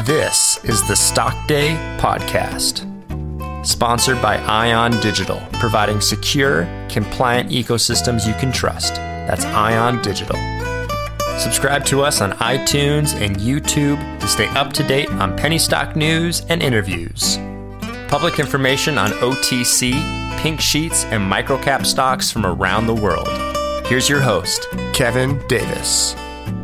This is the Stock Day Podcast, sponsored by Ion Digital, providing secure, compliant ecosystems you can trust. That's Ion Digital. Subscribe to us on iTunes and YouTube to stay up to date on penny stock news and interviews. Public information on OTC, pink sheets, and microcap stocks from around the world. Here's your host, Kevin Davis.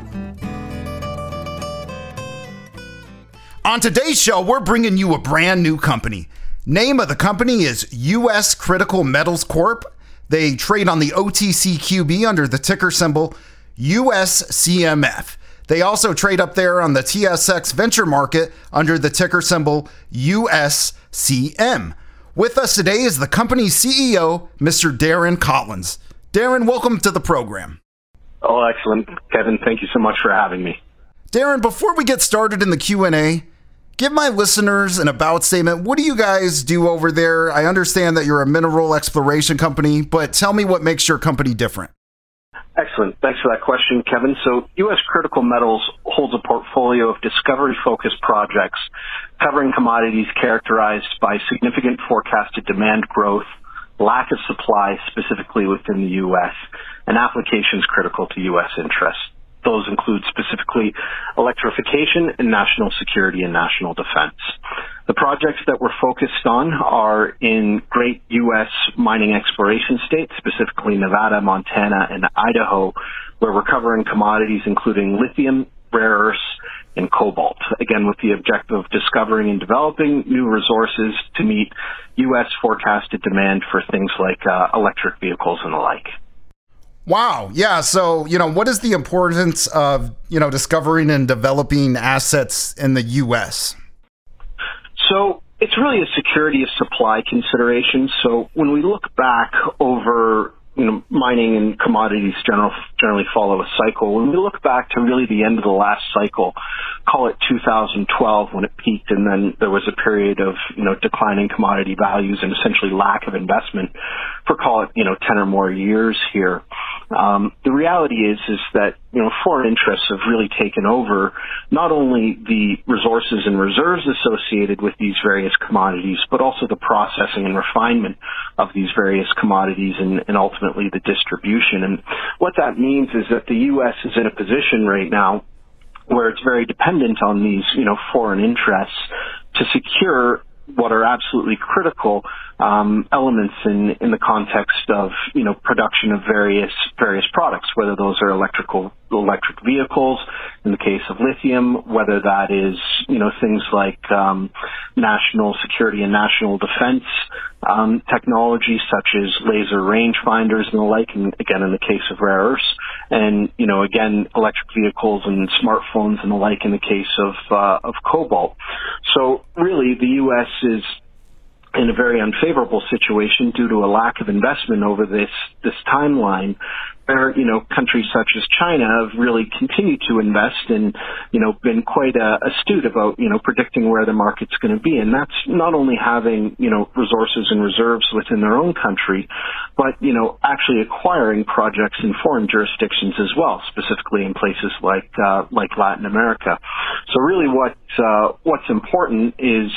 On today's show, we're bringing you a brand new company. Name of the company is U.S. Critical Metals Corp. They trade on the OTCQB under the ticker symbol USCMF. They also trade up there on the TSX Venture Market under the ticker symbol USCM. With us today is the company's CEO, Mr. Darren Collins. Darren, welcome to the program. Oh, excellent. Kevin, thank you so much for having me. Darren, before we get started in the Q&A, give my listeners an about statement. What do you guys do over there? I understand that you're a mineral exploration company, but tell me what makes your company different. Excellent. Thanks for that question, Kevin. So U.S. Critical Metals holds a portfolio of discovery-focused projects covering commodities characterized by significant forecasted demand growth, lack of supply specifically within the U.S., and applications critical to U.S. interests. Those include specifically electrification and national security and national defense. The projects that we're focused on are in great U.S. mining exploration states, specifically Nevada, Montana, and Idaho, where we're covering commodities including lithium, rare earths, and cobalt, again with the objective of discovering and developing new resources to meet U.S. forecasted demand for things like electric vehicles and the like. Wow. Yeah. So, what is the importance of, discovering and developing assets in the U.S.? So it's really a security of supply consideration. So when we look back over, mining and commodities generally follow a cycle. When we look back to really the end of the last cycle, call it 2012 when it peaked, and then there was a period of, declining commodity values and essentially lack of investment for, call it, 10 or more years here. The reality is that, foreign interests have really taken over not only the resources and reserves associated with these various commodities, but also the processing and refinement of these various commodities and ultimately the distribution. And what that means is that the U.S. is in a position right now where it's very dependent on these, foreign interests to secure what are absolutely critical elements in the context of production of various products, whether those are electric vehicles in the case of lithium, whether that is things like national security and national defense technology such as laser rangefinders and the like, and again in the case of rare earths, and again electric vehicles and smartphones and the like in the case of cobalt. So really the U.S. is in a very unfavorable situation due to a lack of investment over this timeline, where countries such as China have really continued to invest and been quite astute about predicting where the market's going to be, and that's not only having resources and reserves within their own country, but actually acquiring projects in foreign jurisdictions as well, specifically in places like Latin America. So really, what's important is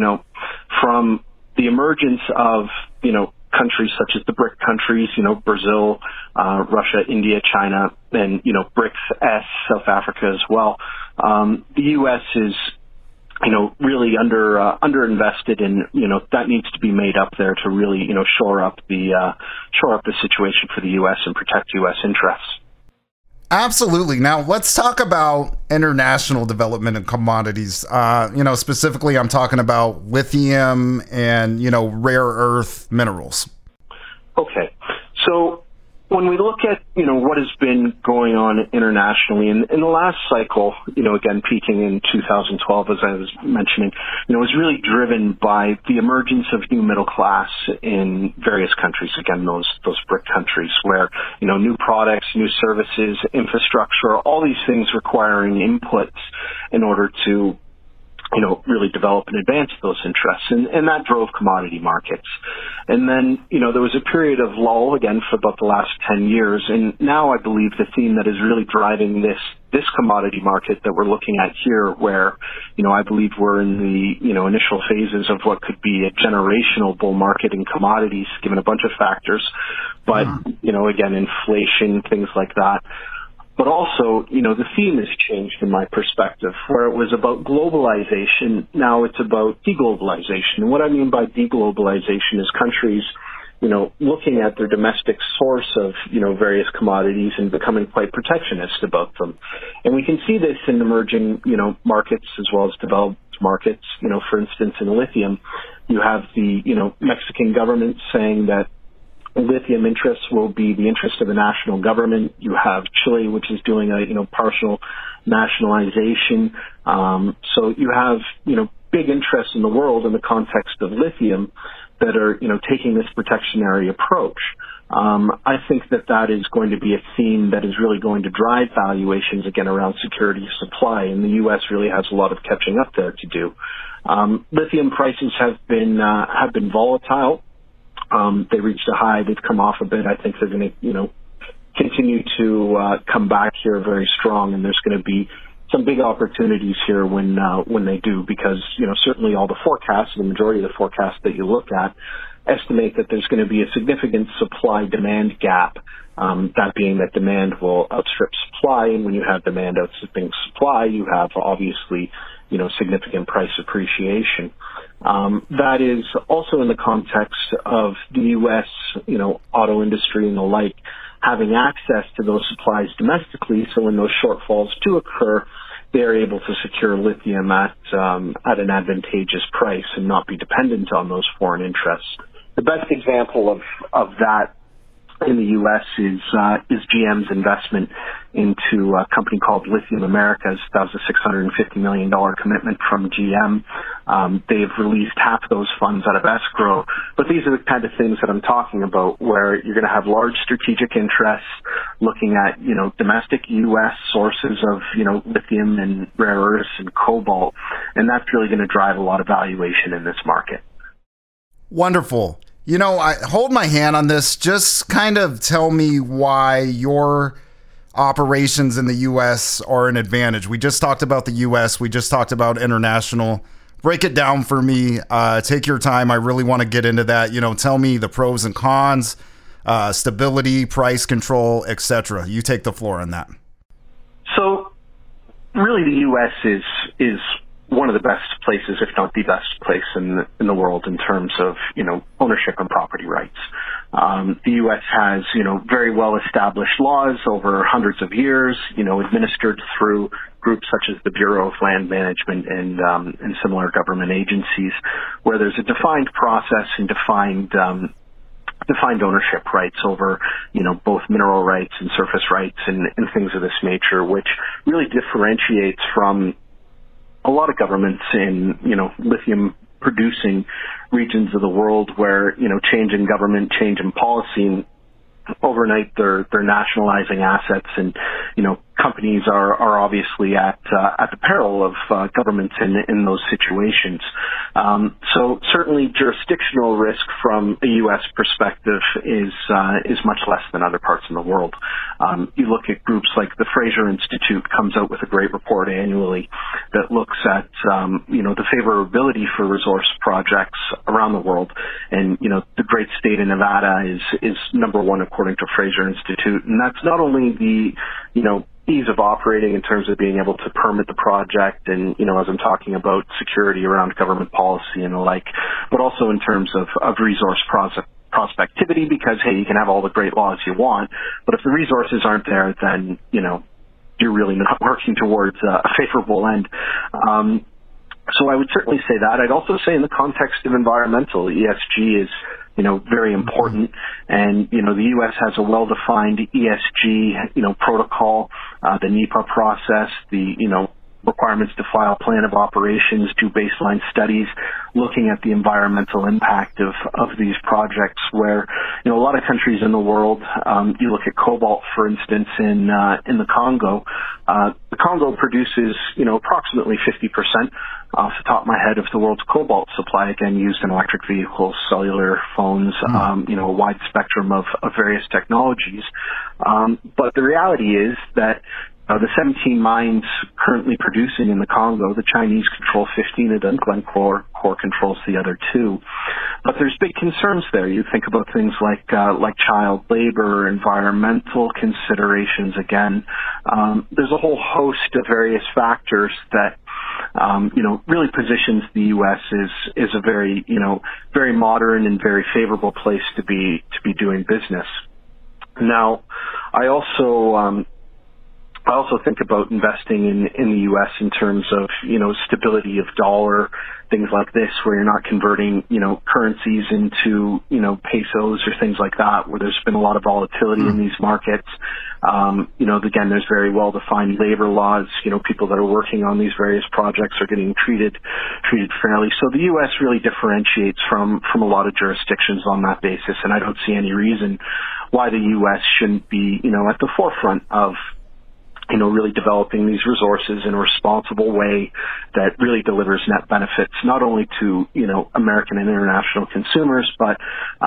from the emergence of, countries such as the BRIC countries, Brazil, Russia, India, China, and, BRICS-S, South Africa as well. The U.S. is, really underinvested, and, that needs to be made up there to really, shore up the situation for the U.S. and protect U.S. interests. Absolutely. Now, let's talk about international development and commodities. Specifically, I'm talking about lithium and, rare earth minerals. Okay. So when we look at, what has been going on internationally in the last cycle, again, peaking in 2012, as I was mentioning, was really driven by the emergence of new middle class in various countries, again, those BRIC countries where, new products, new services, infrastructure, all these things requiring inputs in order to really develop and advance those interests. And that drove commodity markets. And then, there was a period of lull again for about the last 10 years. And now I believe the theme that is really driving this commodity market that we're looking at here, where, I believe we're in the, initial phases of what could be a generational bull market in commodities, given a bunch of factors. But, again, inflation, things like that. But also, the theme has changed in my perspective, where it was about globalization. Now it's about deglobalization. And what I mean by deglobalization is countries, looking at their domestic source of, various commodities and becoming quite protectionist about them. And we can see this in emerging, markets as well as developed markets. For instance, in lithium, you have the, Mexican government saying that lithium interests will be the interest of the national government. You have Chile, which is doing a, partial nationalization. So you have, big interests in the world in the context of lithium that are, taking this protectionary approach. I think that is going to be a theme that is really going to drive valuations again around security of supply, and the U.S. really has a lot of catching up there to do. Lithium prices have been volatile. They reached a high. They've come off a bit. I think they're going to, continue to come back here very strong, and there's going to be some big opportunities here when they do, because certainly all the forecasts, the majority of the forecasts that you look at, estimate that there's going to be a significant supply-demand gap. That being that demand will outstrip supply, and when you have demand outstripping supply, you have obviously significant price appreciation. That is also in the context of the U.S. auto industry and the like having access to those supplies domestically. So when those shortfalls do occur, they're able to secure lithium at an advantageous price and not be dependent on those foreign interests. The best example of that in the U.S. is GM's investment into a company called Lithium Americas. That was a $650 million commitment from GM. They've released half of those funds out of escrow. But these are the kind of things that I'm talking about, where you're going to have large strategic interests looking at, domestic U.S. sources of, lithium and rare earths and cobalt. And that's really going to drive a lot of valuation in this market. Wonderful. I hold my hand on this. Just kind of tell me why your operations in the U.S. are an advantage. We just talked about the U.S. We just talked about international. Break it down for me. Take your time. I really want to get into that. Tell me the pros and cons, stability, price control, etc. You take the floor on that. So really the U.S. is one of the best places, if not the best place in the world in terms of, ownership and property rights. The U.S. has, very well established laws over hundreds of years, administered through groups such as the Bureau of Land Management and similar government agencies, where there's a defined process and defined ownership rights over, both mineral rights and surface rights and things of this nature, which really differentiates from a lot of governments in, lithium producing regions of the world where, change in government, change in policy, overnight they're nationalizing assets, and companies are obviously at the peril of governments in those situations. So certainly jurisdictional risk from a U.S. perspective is much less than other parts in the world. You look at groups like the Fraser Institute comes out with a great report annually that looks at the favorability for resource projects around the world, and the great state of Nevada is number one according to Fraser Institute, and that's not only the ease of operating in terms of being able to permit the project and, as I'm talking about security around government policy and the like, but also in terms of resource prospectivity, because, hey, you can have all the great laws you want, but if the resources aren't there, then, you're really not working towards a favorable end. So I would certainly say that. I'd also say in the context of environmental, ESG is very important. And, the U.S. has a well-defined ESG, protocol, the NEPA process, the, requirements to file plan of operations, do baseline studies, looking at the environmental impact of these projects where, a lot of countries in the world, you look at cobalt, for instance, in the Congo. The Congo produces, approximately 50% off the top of my head, of the world's cobalt supply, again, used in electric vehicles, cellular phones, a wide spectrum of various technologies. But the reality is that the 17 mines currently producing in the Congo, the Chinese control 15 of them, Glencore controls the other 2. But there's big concerns there. You think about things like child labor, environmental considerations. Again, there's a whole host of various factors that really positions the U.S. is a very very modern and very favorable place to be doing business. Now, I also think about investing in the U.S. in terms of, stability of dollar, things like this, where you're not converting, currencies into, pesos or things like that, where there's been a lot of volatility in these markets. Again, there's very well-defined labor laws. People that are working on these various projects are getting treated fairly. So the U.S. really differentiates from a lot of jurisdictions on that basis, and I don't see any reason why the U.S. shouldn't be, at the forefront of really developing these resources in a responsible way that really delivers net benefits, not only to, American and international consumers, but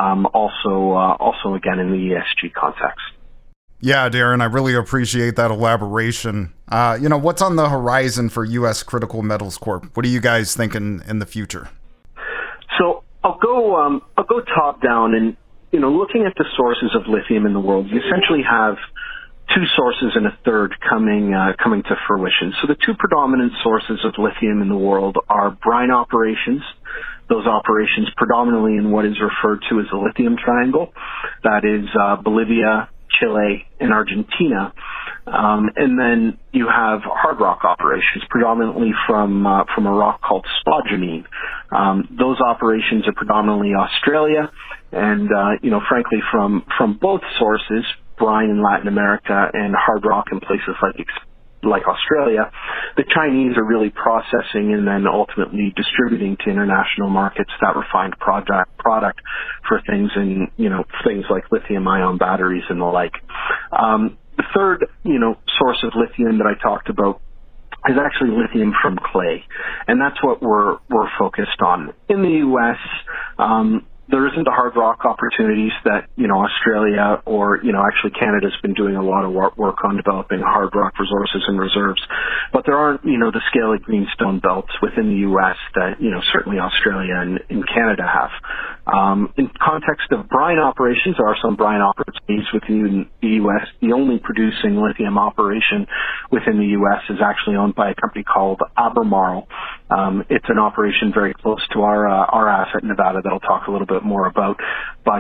also again in the ESG context. Yeah, Darren, I really appreciate that elaboration. What's on the horizon for U.S. Critical Metals Corp? What are you guys thinking in the future? So I'll go top down, and looking at the sources of lithium in the world, you essentially have 2 sources and a third coming to fruition. So the 2 predominant sources of lithium in the world are brine operations. Those operations predominantly in what is referred to as the lithium triangle. That is Bolivia, Chile, and Argentina. And then you have hard rock operations, predominantly from a rock called spodumene. Those operations are predominantly Australia, and frankly, from both sources, brine in Latin America and hard rock in places like Australia, the Chinese are really processing and then ultimately distributing to international markets that refined product for things like lithium-ion batteries and the like. The third, source of lithium that I talked about is actually lithium from clay, and that's what we're focused on in the U.S. There isn't the hard rock opportunities that, Australia or, actually Canada's been doing a lot of work on developing hard rock resources and reserves. But there aren't, the scale of greenstone belts within the U.S. that, certainly Australia and Canada have. In context of brine operations, there are some brine opportunities within the U.S. The only producing lithium operation within the U.S. is actually owned by a company called Albemarle. It's an operation very close to our asset in Nevada that I'll talk a little bit more about. But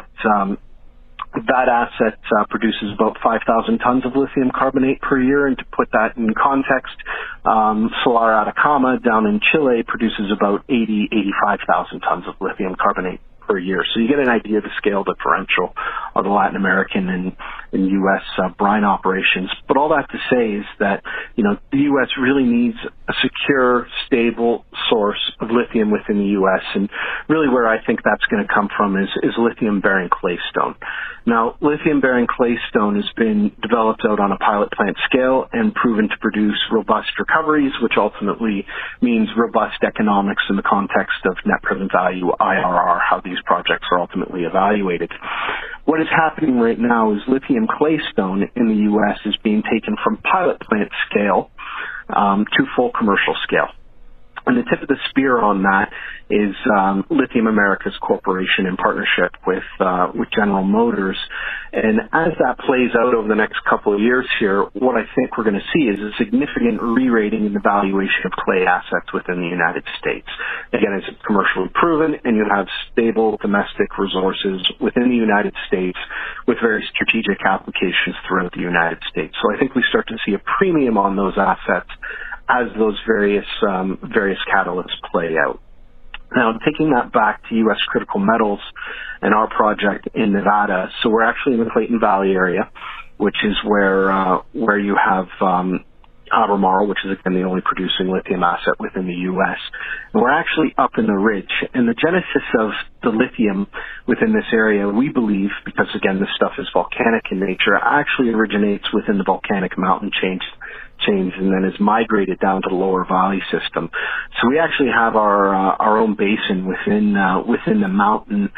that asset produces about 5,000 tons of lithium carbonate per year. And to put that in context, Salar Atacama down in Chile produces about 85,000 tons of lithium carbonate per year. So you get an idea of the scale differential of the Latin American and U.S. Brine operations. But all that to say is that, the U.S. really needs a secure, stable source of lithium within the U.S. And really where I think that's going to come from is lithium-bearing claystone. Now, lithium-bearing claystone has been developed out on a pilot plant scale and proven to produce robust recoveries, which ultimately means robust economics in the context of net present value, IRR, how these projects are ultimately evaluated. What is happening right now is lithium claystone in the U.S. is being taken from pilot plant scale to full commercial scale. And the tip of the spear on that is Lithium Americas Corporation in partnership with General Motors. And as that plays out over the next couple of years here, what I think we're going to see is a significant re-rating in the valuation of clay assets within the United States. Again, it's commercially proven, and you have stable domestic resources within the United States with very strategic applications throughout the United States. So I think we start to see a premium on those assets as those various catalysts play out. Now, taking that back to U.S. Critical Metals and our project in Nevada, so we're actually in the Clayton Valley area, which is where you have Albemarle, which is again the only producing lithium asset within the U.S. And we're actually up in the ridge. And the genesis of the lithium within this area, we believe, because again this stuff is volcanic in nature, actually originates within the volcanic mountain chains chains and then is migrated down to the Lower Valley system. So we actually have our own basin within the mountain,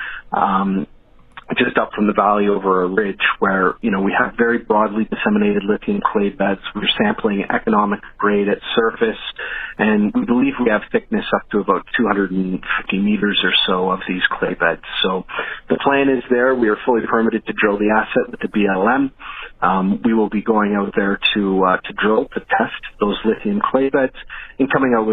just up from the valley over a ridge where, we have very broadly disseminated lithium clay beds. We're sampling economic grade at surface, and we believe we have thickness up to about 250 meters or so of these clay beds. So the plan is there. We are fully permitted to drill the asset with the BLM. We will be going out there to drill, to test those lithium clay beds, and coming out with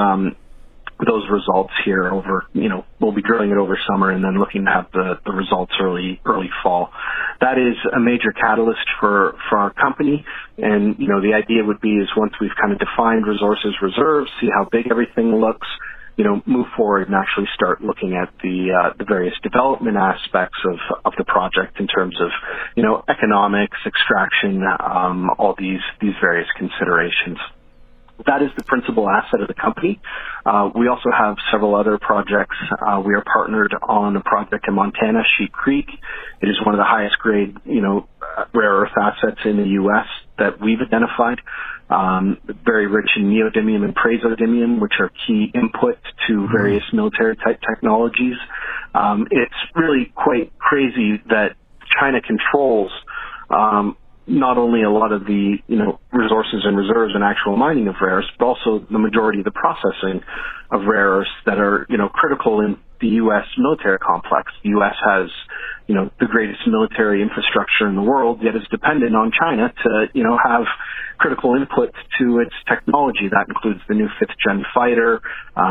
those results here over, we'll be drilling it over summer and then looking to have the results early fall. That is a major catalyst for our company. And, the idea would be is once we've kind of defined resources, reserves, see how big everything looks, move forward and actually start looking at the various development aspects of the project in terms of, economics, extraction, all these various considerations. That is the principal asset of the company. We also have several other projects. We are partnered on a project in Montana, Sheep Creek. It is one of the highest grade, rare earth assets in the U.S. that we've identified. Very rich in neodymium and praseodymium, which are key inputs to various military type technologies. It's really quite crazy that China controls not only a lot of the, resources and reserves and actual mining of rare earths, but also the majority of the processing of rare earths that are, critical in the U.S. military complex. The U.S. has, the greatest military infrastructure in the world, yet is dependent on China to, have critical input to its technology. That includes the new 5th gen fighter,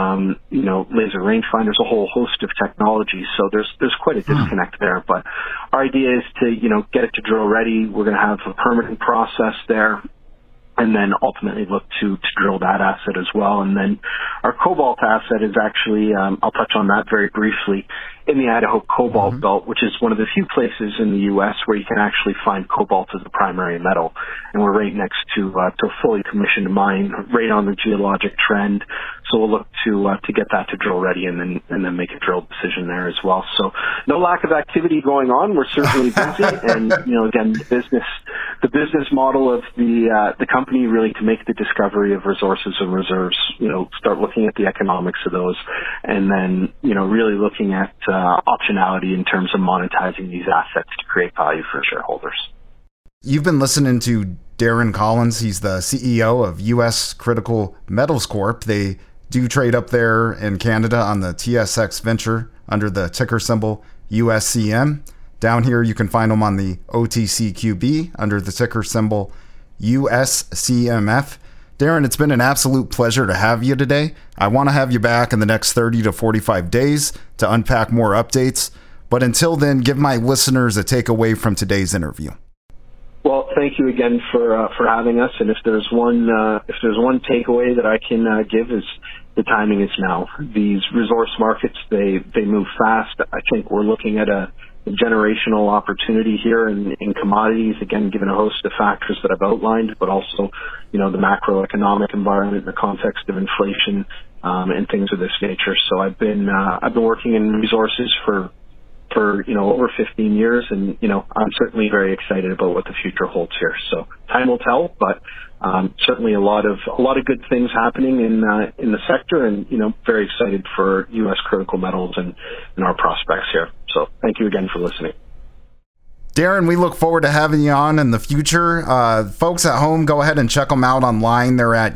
laser rangefinders, a whole host of technologies. So there's quite a disconnect there. But our idea is to, get it to drill ready. We're going to have a permitting process there, and then ultimately look to drill that asset as well. And then our cobalt asset is actually, I'll touch on that very briefly, in the Idaho Cobalt Belt, which is one of the few places in the U.S. where you can actually find cobalt as a primary metal. And we're right next to a fully commissioned mine, right on the geologic trend. So we'll look to get that to drill ready and then make a drill decision there as well. So no lack of activity going on. We're certainly busy. And, again, the business model of the company really to make the discovery of resources and reserves, start looking at the economics of those, and then, really looking at optionality in terms of monetizing these assets to create value for shareholders. You've been listening to Darren Collins. He's the CEO of U.S. Critical Metals Corp. They do trade up there in Canada on the TSX Venture under the ticker symbol USCM. Down here, you can find them on the OTCQB under the ticker symbol USCMF. Darren, it's been an absolute pleasure to have you today. I want to have you back in the next 30 to 45 days to unpack more updates. But until then, give my listeners a takeaway from today's interview. Well, thank you again for having us. And if there's one takeaway that I can give is the timing is now. These resource markets, they move fast. I think we're looking at a generational opportunity here in commodities, again, given a host of factors that I've outlined, but also, the macroeconomic environment in the context of inflation, and things of this nature. So I've been working in resources for over 15 years, and, I'm certainly very excited about what the future holds here. So time will tell, but, certainly a lot of good things happening in the sector, and, very excited for U.S. Critical Metals and our prospects here. So thank you again for listening. Darren, we look forward to having you on in the future. Folks at home, go ahead and check them out online. They're at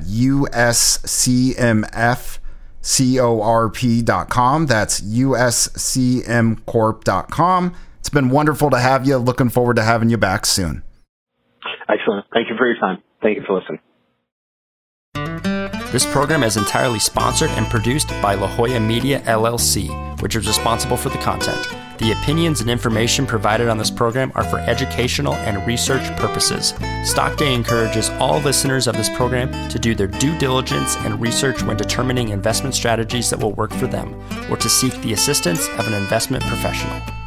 USCMFcorp.com. That's USCMcorp.com. It's been wonderful to have you. Looking forward to having you back soon. Excellent. Thank you for your time. Thank you for listening. This program is entirely sponsored and produced by La Jolla Media, LLC, which is responsible for the content. The opinions and information provided on this program are for educational and research purposes. Stock Day encourages all listeners of this program to do their due diligence and research when determining investment strategies that will work for them, or to seek the assistance of an investment professional.